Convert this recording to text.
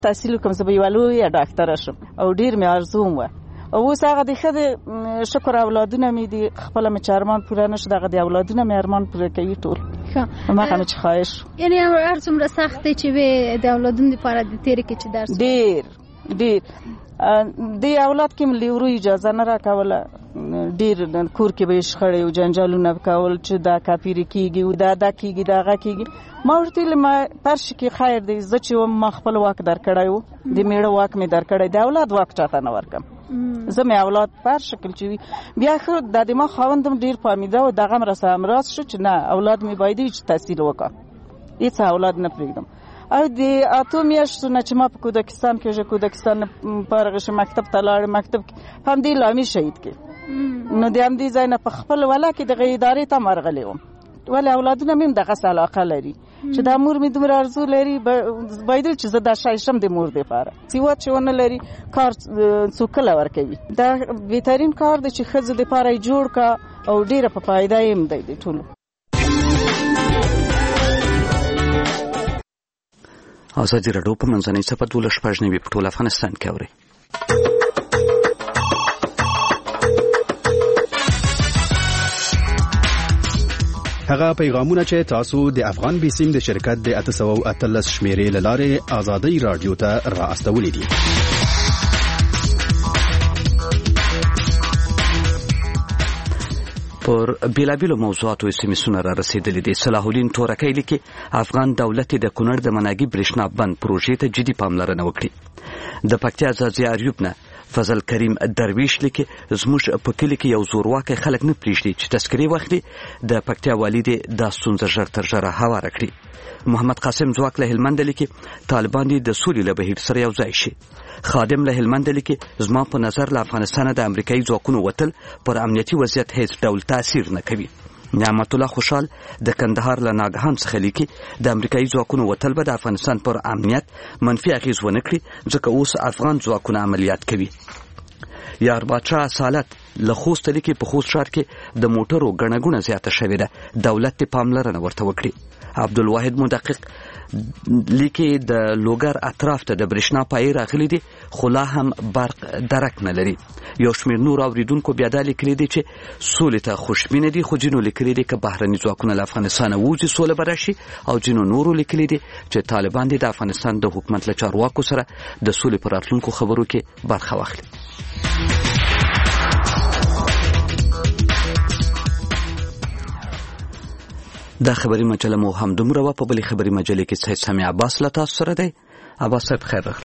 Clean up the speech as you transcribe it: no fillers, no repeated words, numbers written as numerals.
تحصیل کوم زه به یوه لویه ډاکټره شم او ډېر مې آرزو وه. اوس هغه د ښه شکر اولادونه مې دي، خپله مې چې ارمان پوره نه شو، دغه د اولادونه مې ارمان پوره کوي ټول. هماغه مې چې خواهش یعنې هر څومره سخت دی چې وې د اولادونو دپاره د تېرې کې چې درس ډېر د اولاد کې مې ورو اجازه نه راکوله، ډېر کور کې به یې شخړې او جنجالونه کول چې دا کاپیرې کېږي او دا کېږي دا هغه کېږي. ما ورته ویل پرش کې خیر دی، زه چې ما خپل واک درکړی و، د میړه واک مې درکړی، د اولاد واک چاته نه ورکم. زه مې اولاد پر شکل چې وي بیا ښه د ما خاوندم ډېر فهمیده و، دغه م راسره همراز شو چې نه اولاد مې باید چې تحصیل وکړه، هېڅ اولاد نه پرېږدم. او د 8 میاشتو نه چې ما په کودکستان کې کودکستان فارغ شم، مکتب ته لاړم، مکتب کې همدې لامي شهید کې نو د همدې ځای نه په خپل ولا کې دغه ادارې ته مرغلی وم. ولې اولادونه مې هم دغسې علاقه لري چې دا مور مې دومره ارزو لري، باید چې زه دا شی شم د مور دپاره. سیوات چې ونه لري کار څوک کله ورکوي، دا بهترین کار دی چې ښځو دپاره یې جوړ کا او ډېره په فایده یې هم دی د ټولو. ازادي راډیو په منځنۍ صفحه 12 په ټول افغانستان کې اوري. هغه پیغامونه چې تاسو د افغان بیسیم د شرکت د 813 شمیرې له لارې ازادي رادیو ته را استولې دي. پر بیلابیلو موضوعاتو اسمسونه را رسیدلې دي. صلاح الدین تورکی لیکي افغان دولت د کونړ د مناګي برېښنا بند پروژې ته جدي پاملرنه وکړي. د پکتیا ځاځي اریوب نه فضل کریم درویش لیکي زموږ په کلي کې یو زورواکي خلک نه پریږدي چې تذکرې واخلي. د پکتیا والي دې دا ستونزه ژر تر ژره هواره کړي. محمد قاسم ځواک له هلمند لیکي طالبان دې د سولې له بهیر سره یو ځای شي. خادم له هلمند لیکي زما په نظر له افغانستانه د امریکایي ځواکونو وتل پر امنیتي وضعیت هیڅ ډول تاثیر نه کوي. نعمت الله خوشحال د کندهار له ناګهان څخه لیکي د امریکایي ځواکونو وتل به د افغانستان پر امنیت منفي اغیز ونه کړي ځکه اوس افغان ځواکونه عملیات کوي. یار باچا سالت له خوست لیکي په خوست ښار کې د موټرو ګڼه ګوڼه زیاته شوې ده، دولت دې پاملرنه ورته وکړي. عبدالواحد مدقق لیکي د لوګر اطراف ته د برېښنا پایې راغلي دي خو لا هم برق درک نه لري. یو شمېر نور اوریدونکو بیا دا لیکلي دي چې سولې ته خوشبینه دي، خو ځینو لیکلي دي که بهرني ځواکونه له افغانستانه ووځي سوله به راشي، او ځینو نورو لیکلي دي چې طالبان دې د افغانستان د حکومت له چارواکو سره د سولې په راتلونکو خبرو کې برخه واخلي. دا خبري مجله مو هم دومره وه. په بلې خبري مجلې کې سید سامي عباس له تاسو سره دی. عباس صاحب خیر راغلی.